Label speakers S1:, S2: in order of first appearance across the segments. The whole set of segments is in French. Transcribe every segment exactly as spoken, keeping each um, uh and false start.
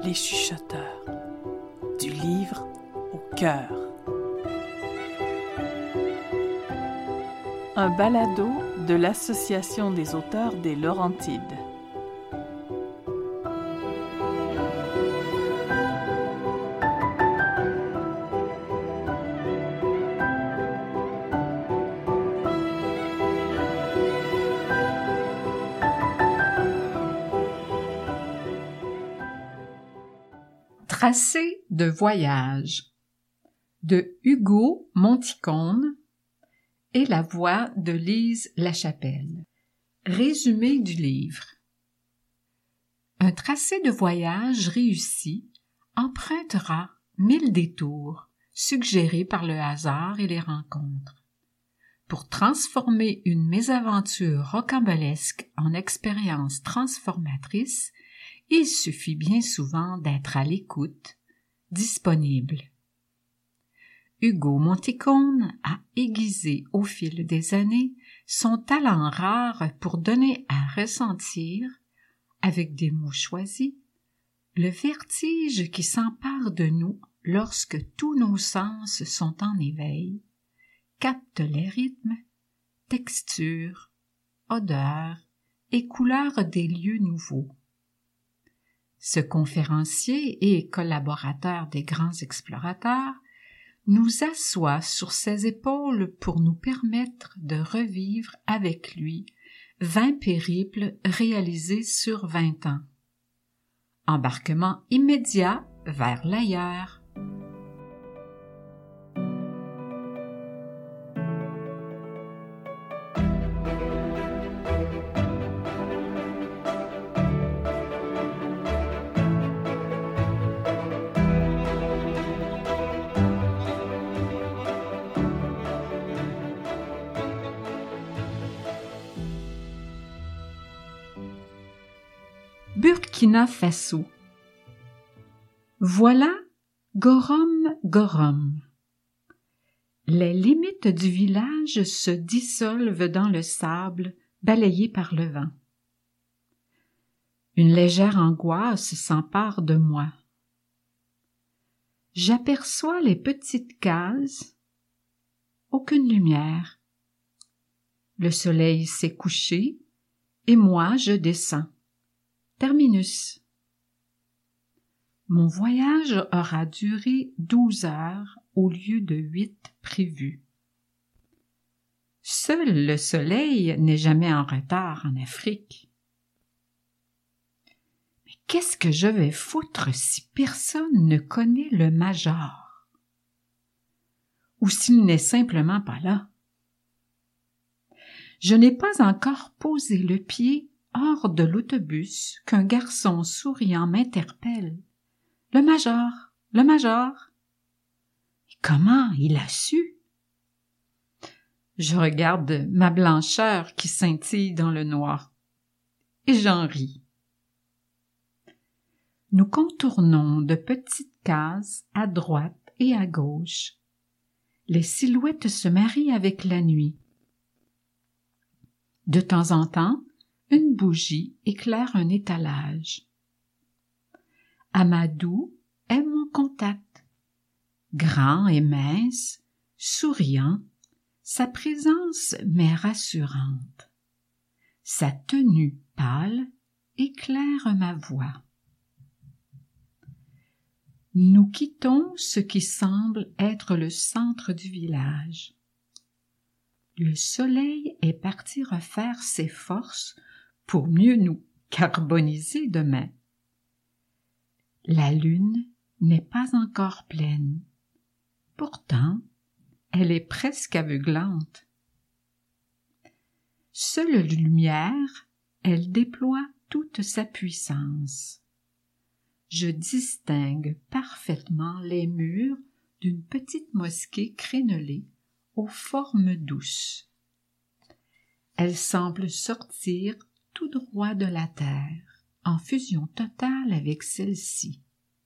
S1: les chuchoteurs, du livre au cœur. Un balado de l'Association des auteurs des Laurentides.
S2: Tracé de voyage de Hugo Monticone et la voix de Lise Lachapelle. Résumé du livre. Un tracé de voyage réussi empruntera mille détours suggérés par le hasard et les rencontres. Pour transformer une mésaventure rocambolesque en expérience transformatrice, il suffit bien souvent d'être à l'écoute, disponible. Hugo Monticone a aiguisé au fil des années son talent rare pour donner à ressentir, avec des mots choisis, le vertige qui s'empare de nous lorsque tous nos sens sont en éveil, captent les rythmes, textures, odeurs et couleurs des lieux nouveaux. Ce conférencier et collaborateur des grands explorateurs nous assoit sur ses épaules pour nous permettre de revivre avec lui vingt périples réalisés sur vingt ans. Embarquement immédiat vers l'ailleurs. Burkina Faso. Voilà Gorom Gorom. Les limites du village se dissolvent dans le sable balayé par le vent. Une légère angoisse s'empare de moi. J'aperçois les petites cases, aucune lumière. Le soleil s'est couché et moi je descends. Terminus. Mon voyage aura duré douze heures au lieu de huit prévues. Seul le soleil n'est jamais en retard en Afrique. Mais qu'est-ce que je vais foutre si personne ne connaît le major? Ou s'il n'est simplement pas là? Je n'ai pas encore posé le pied hors de l'autobus qu'un garçon souriant m'interpelle. « Le major, le major !» Comment il a su? Je regarde ma blancheur qui scintille dans le noir, et j'en ris. Nous contournons de petites cases à droite et à gauche. Les silhouettes se marient avec la nuit. De temps en temps, une bougie éclaire un étalage. Amadou est mon contact. Grand et mince, souriant, sa présence m'est rassurante. Sa tenue pâle éclaire ma voix. Nous quittons ce qui semble être le centre du village. Le soleil est parti refaire ses forces pour mieux nous carboniser demain. La lune n'est pas encore pleine. Pourtant, elle est presque aveuglante. Seule lumière, elle déploie toute sa puissance. Je distingue parfaitement les murs d'une petite mosquée crénelée aux formes douces. Elle semble sortir tout droit de la terre, en fusion totale avec celle-ci.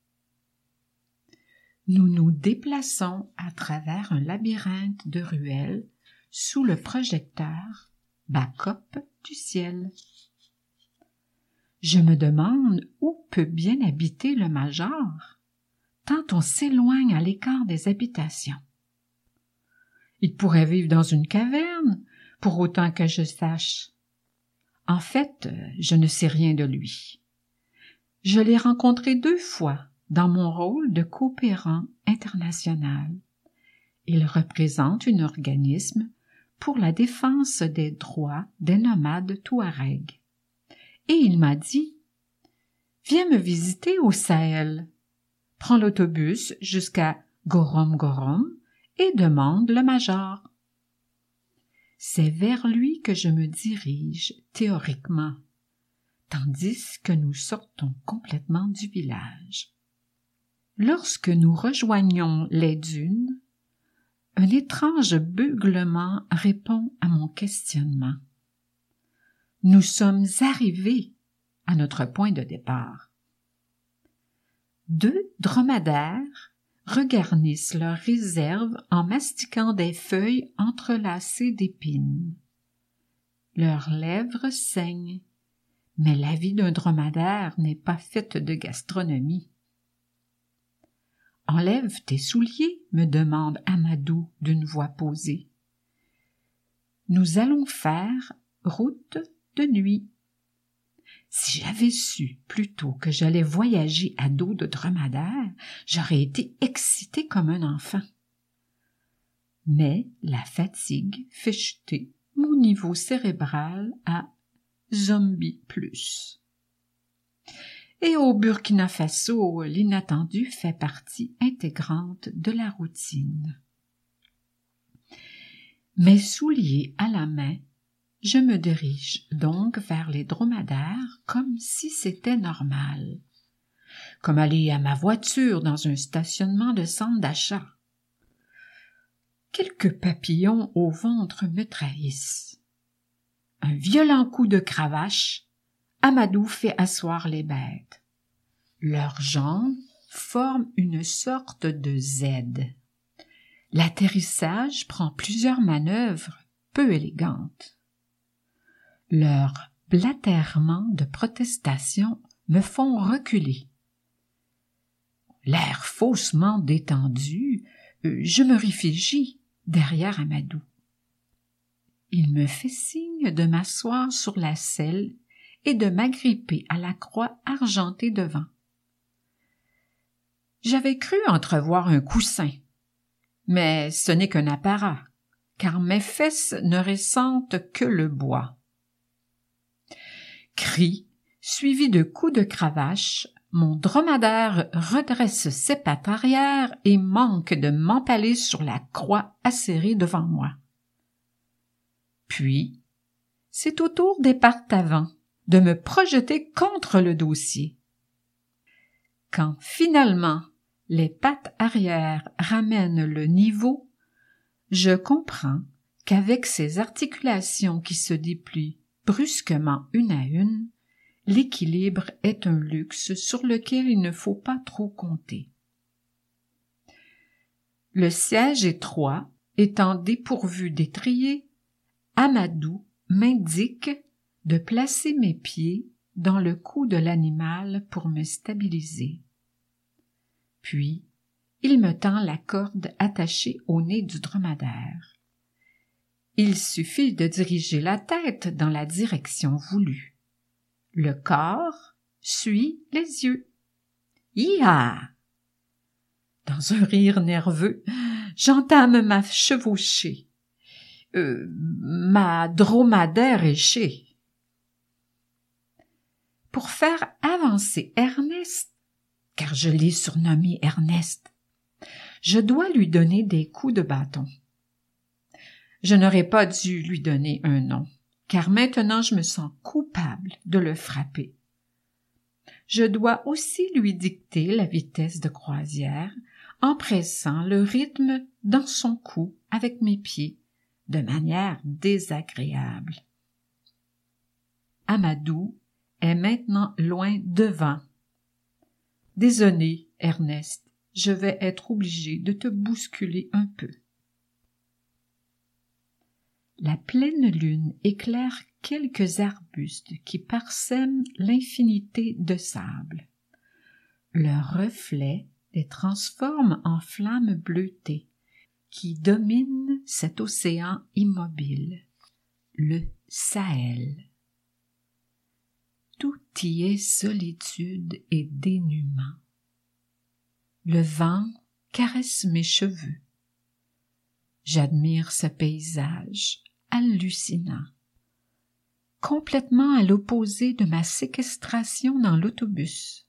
S2: Nous nous déplaçons à travers un labyrinthe de ruelles sous le projecteur bas-cop du ciel. Je me demande où peut bien habiter le major, tant on s'éloigne à l'écart des habitations. Il pourrait vivre dans une caverne, pour autant que je sache. En fait, je ne sais rien de lui. Je l'ai rencontré deux fois dans mon rôle de coopérant international. Il représente un organisme pour la défense des droits des nomades touaregs. Et il m'a dit « Viens me visiter au Sahel. Prends l'autobus jusqu'à Gorom Gorom et demande le major. » C'est vers lui que je me dirige théoriquement, tandis que nous sortons complètement du village. Lorsque nous rejoignons les dunes, un étrange beuglement répond à mon questionnement. Nous sommes arrivés à notre point de départ. Deux dromadaires regarnissent leurs réserves en mastiquant des feuilles entrelacées d'épines. Leurs lèvres saignent, mais la vie d'un dromadaire n'est pas faite de gastronomie. « Enlève tes souliers » me demande Amadou d'une voix posée. Nous allons faire route de nuit. Si j'avais su plus tôt que j'allais voyager à dos de dromadaire, j'aurais été excitée comme un enfant. Mais la fatigue fait chuter mon niveau cérébral à zombie plus. Et au Burkina Faso, l'inattendu fait partie intégrante de la routine. Mes souliers à la main, je me dirige donc vers les dromadaires comme si c'était normal, comme aller à ma voiture dans un stationnement de centre d'achat. Quelques papillons au ventre me trahissent. Un violent coup de cravache, Amadou fait asseoir les bêtes. Leurs jambes forment une sorte de Z. L'atterrissage prend plusieurs manœuvres peu élégantes. Leurs blatèrements de protestation me font reculer. L'air faussement détendu, je me réfugie derrière Amadou. Il me fait signe de m'asseoir sur la selle et de m'agripper à la croix argentée devant. J'avais cru entrevoir un coussin, mais ce n'est qu'un apparat, car mes fesses ne ressentent que le bois. Cris, suivis de coups de cravache, mon dromadaire redresse ses pattes arrière et manque de m'empaler sur la croix acérée devant moi. Puis, c'est au tour des pattes avant de me projeter contre le dossier. Quand finalement les pattes arrière ramènent le niveau, je comprends qu'avec ces articulations qui se déplient brusquement une à une, l'équilibre est un luxe sur lequel il ne faut pas trop compter. Le siège étroit étant dépourvu d'étrier, Amadou m'indique de placer mes pieds dans le cou de l'animal pour me stabiliser. Puis, il me tend la corde attachée au nez du dromadaire. Il suffit de diriger la tête dans la direction voulue. Le corps suit les yeux. Hi-ha! Dans un rire nerveux, j'entame ma chevauchée. Euh, ma dromadaire échée. Pour faire avancer Ernest, car je l'ai surnommé Ernest, je dois lui donner des coups de bâton. Je n'aurais pas dû lui donner un nom, car maintenant je me sens coupable de le frapper. Je dois aussi lui dicter la vitesse de croisière en pressant le rythme dans son cou avec mes pieds, de manière désagréable. Amadou est maintenant loin devant. Désolé, Ernest, je vais être obligé de te bousculer un peu. La pleine lune éclaire quelques arbustes qui parsèment l'infinité de sable. Leur reflet les transforme en flammes bleutées qui dominent cet océan immobile, le Sahel. Tout y est solitude et dénuement. Le vent caresse mes cheveux. J'admire ce paysage hallucinant, complètement à l'opposé de ma séquestration dans l'autobus.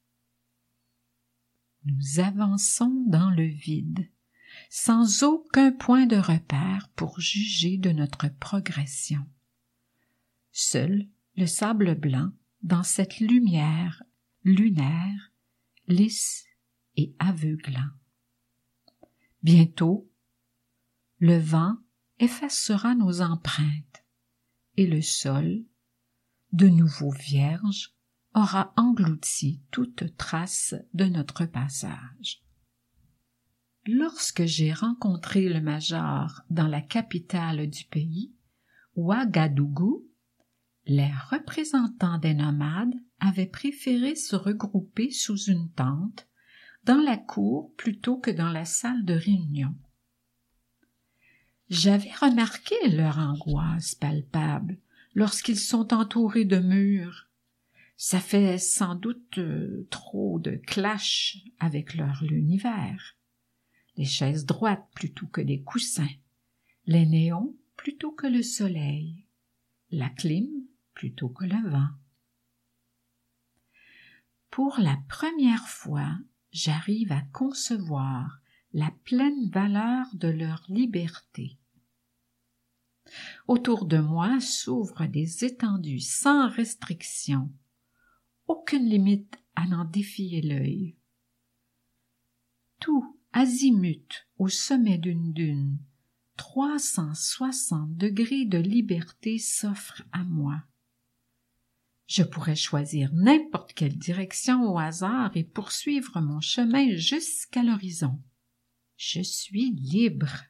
S2: Nous avançons dans le vide, sans aucun point de repère pour juger de notre progression. Seul le sable blanc dans cette lumière lunaire, lisse et aveuglant. Bientôt, le vent effacera nos empreintes et le sol, de nouveau vierge, aura englouti toute trace de notre passage. Lorsque j'ai rencontré le major dans la capitale du pays, Ouagadougou, les représentants des nomades avaient préféré se regrouper sous une tente dans la cour plutôt que dans la salle de réunion. J'avais remarqué leur angoisse palpable lorsqu'ils sont entourés de murs. Ça fait sans doute euh, trop de clash avec leur univers. Les chaises droites plutôt que des coussins, les néons plutôt que le soleil, la clim plutôt que le vent. Pour la première fois, j'arrive à concevoir la pleine valeur de leur liberté. Autour de moi s'ouvrent des étendues sans restriction, aucune limite à n'en défier l'œil. Tout azimut au sommet d'une dune, trois cent soixante degrés de liberté s'offrent à moi. Je pourrais choisir n'importe quelle direction au hasard et poursuivre mon chemin jusqu'à l'horizon. Je suis libre.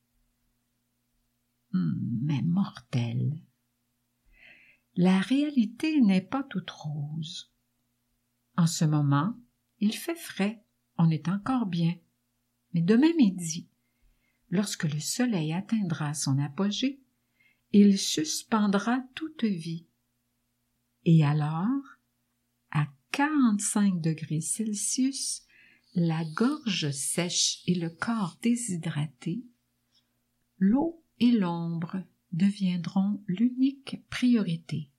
S2: Mais mortel. La réalité n'est pas toute rose. En ce moment, il fait frais, on est encore bien. Mais demain midi, lorsque le soleil atteindra son apogée, il suspendra toute vie. Et alors, à quarante-cinq degrés Celsius, la gorge sèche et le corps déshydraté, l'eau et l'ombre deviendront l'unique priorité.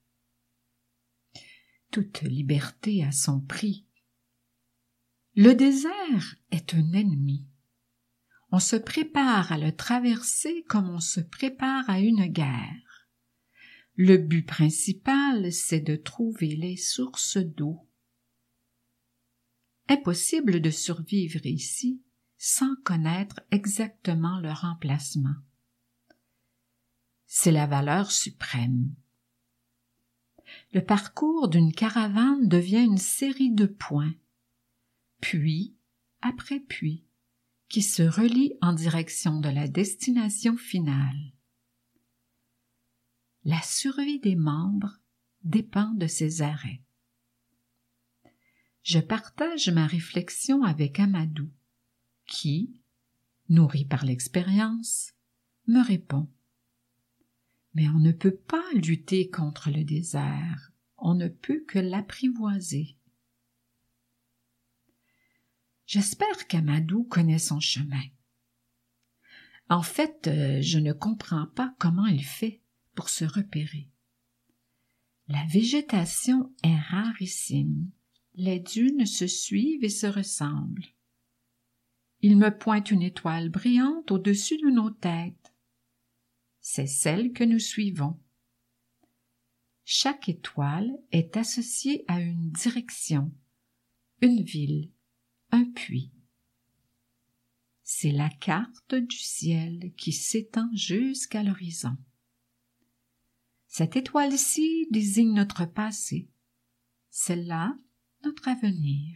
S2: Toute liberté a son prix. Le désert est un ennemi. On se prépare à le traverser comme on se prépare à une guerre. Le but principal, c'est de trouver les sources d'eau. Impossible de survivre ici sans connaître exactement leur emplacement. C'est la valeur suprême. Le parcours d'une caravane devient une série de points, puits après puits, qui se relient en direction de la destination finale. La survie des membres dépend de ces arrêts. Je partage ma réflexion avec Amadou, qui, nourri par l'expérience, me répond. Mais on ne peut pas lutter contre le désert, on ne peut que l'apprivoiser. J'espère qu'Amadou connaît son chemin. En fait, euh, je ne comprends pas comment il fait pour se repérer. La végétation est rarissime, les dunes se suivent et se ressemblent. Il me pointe une étoile brillante au-dessus de nos têtes. C'est celle que nous suivons. Chaque étoile est associée à une direction, une ville, un puits. C'est la carte du ciel qui s'étend jusqu'à l'horizon. Cette étoile-ci désigne notre passé, celle-là notre avenir.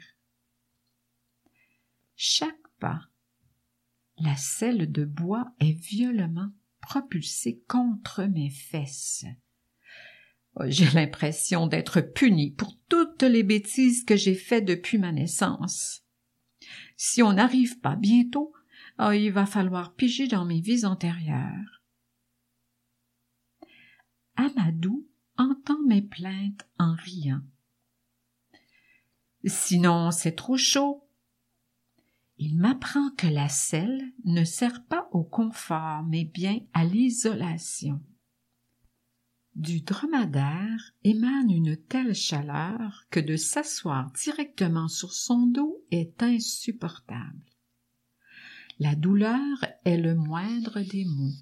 S2: Chaque pas, la selle de bois est violemment propulsée contre mes fesses. J'ai l'impression d'être punie pour toutes les bêtises que j'ai faites depuis ma naissance. Si on n'arrive pas bientôt, oh, il va falloir piger dans mes vies antérieures. Amadou entend mes plaintes en riant. Sinon, c'est trop chaud. Il m'apprend que la selle ne sert pas au confort, mais bien à l'isolation. Du dromadaire émane une telle chaleur que de s'asseoir directement sur son dos est insupportable. La douleur est le moindre des maux.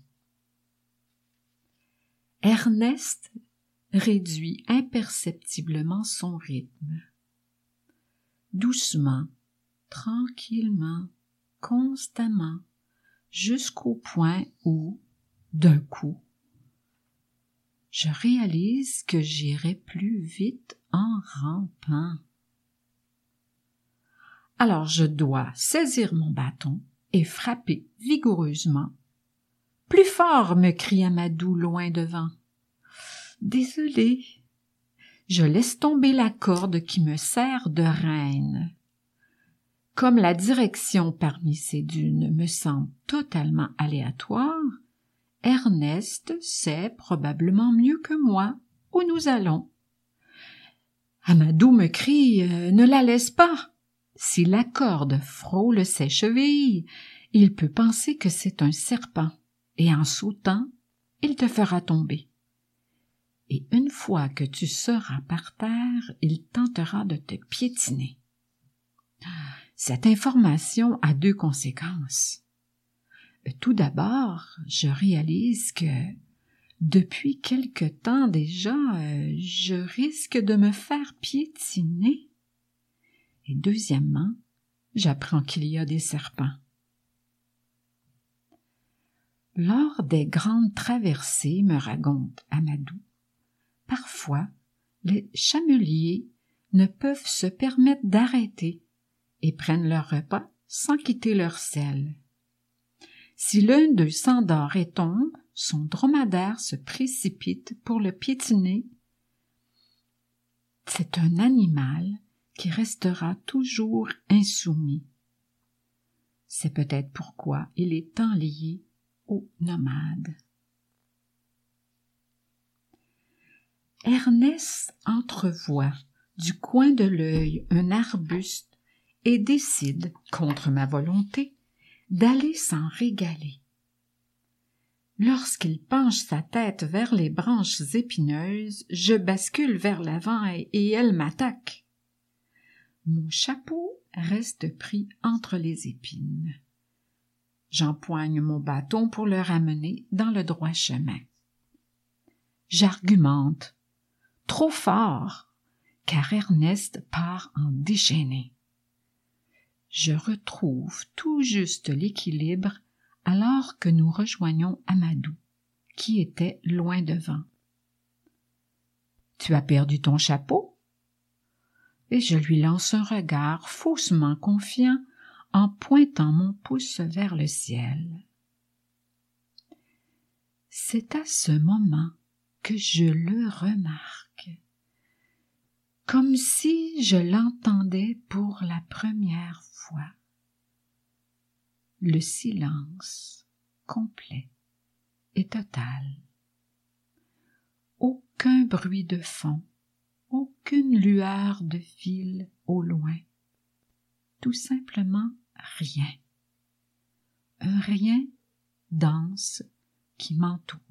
S2: Ernest réduit imperceptiblement son rythme. Doucement, tranquillement, constamment, jusqu'au point où, d'un coup, je réalise que j'irai plus vite en rampant. Alors je dois saisir mon bâton et frapper vigoureusement. Plus fort, me crie Amadou loin devant. Désolé. Je laisse tomber la corde qui me sert de reine. Comme la direction parmi ces dunes me semble totalement aléatoire, Ernest sait probablement mieux que moi où nous allons. Amadou me crie euh, « Ne la laisse pas !» Si la corde frôle ses chevilles, il peut penser que c'est un serpent, et en sautant, il te fera tomber. Et une fois que tu seras par terre, il tentera de te piétiner. Cette information a deux conséquences. Tout d'abord, je réalise que, depuis quelque temps déjà, euh, je risque de me faire piétiner. Et deuxièmement, j'apprends qu'il y a des serpents. Lors des grandes traversées, me raconte Amadou, parfois, les chameliers ne peuvent se permettre d'arrêter et prennent leur repas sans quitter leur selle. Si l'un d'eux s'endort et tombe, son dromadaire se précipite pour le piétiner. C'est un animal qui restera toujours insoumis. C'est peut-être pourquoi il est tant lié aux nomades. Ernest entrevoit du coin de l'œil un arbuste et décide, contre ma volonté, d'aller s'en régaler. Lorsqu'il penche sa tête vers les branches épineuses, je bascule vers l'avant et, et elle m'attaque. Mon chapeau reste pris entre les épines. J'empoigne mon bâton pour le ramener dans le droit chemin. J'argumente, trop fort, car Ernest part en déchaîné. Je retrouve tout juste l'équilibre alors que nous rejoignons Amadou, qui était loin devant. « Tu as perdu ton chapeau ?» Et je lui lance un regard faussement confiant en pointant mon pouce vers le ciel. C'est à ce moment que je le remarque, comme si je l'entendais pour la première fois. Le silence complet et total. Aucun bruit de fond, aucune lueur de fil au loin. Tout simplement rien. Un rien dense qui m'entoure.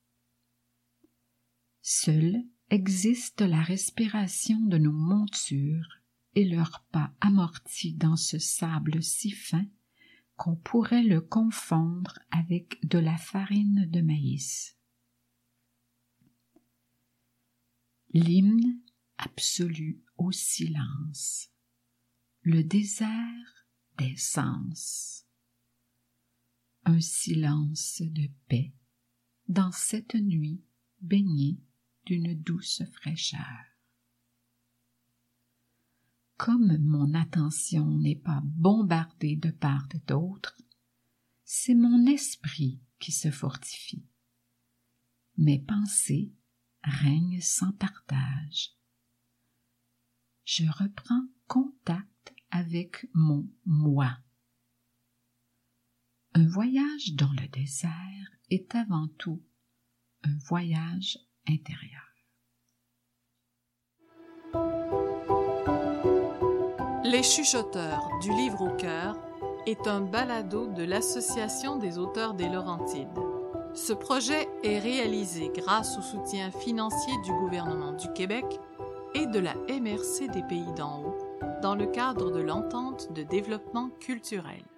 S2: Seule existe la respiration de nos montures et leurs pas amortis dans ce sable si fin qu'on pourrait le confondre avec de la farine de maïs. L'hymne absolu au silence, le désert des sens. Un silence de paix dans cette nuit baignée d'une douce fraîcheur. Comme mon attention n'est pas bombardée de part et d'autre, c'est mon esprit qui se fortifie. Mes pensées règne sans partage. Je reprends contact avec mon moi. Un voyage dans le désert est avant tout un voyage intérieur.
S1: Les chuchoteurs du livre au cœur est un balado de l'Association des auteurs des Laurentides. Ce projet est réalisé grâce au soutien financier du gouvernement du Québec et de la M R C des Pays d'en haut dans le cadre de l'entente de développement culturel.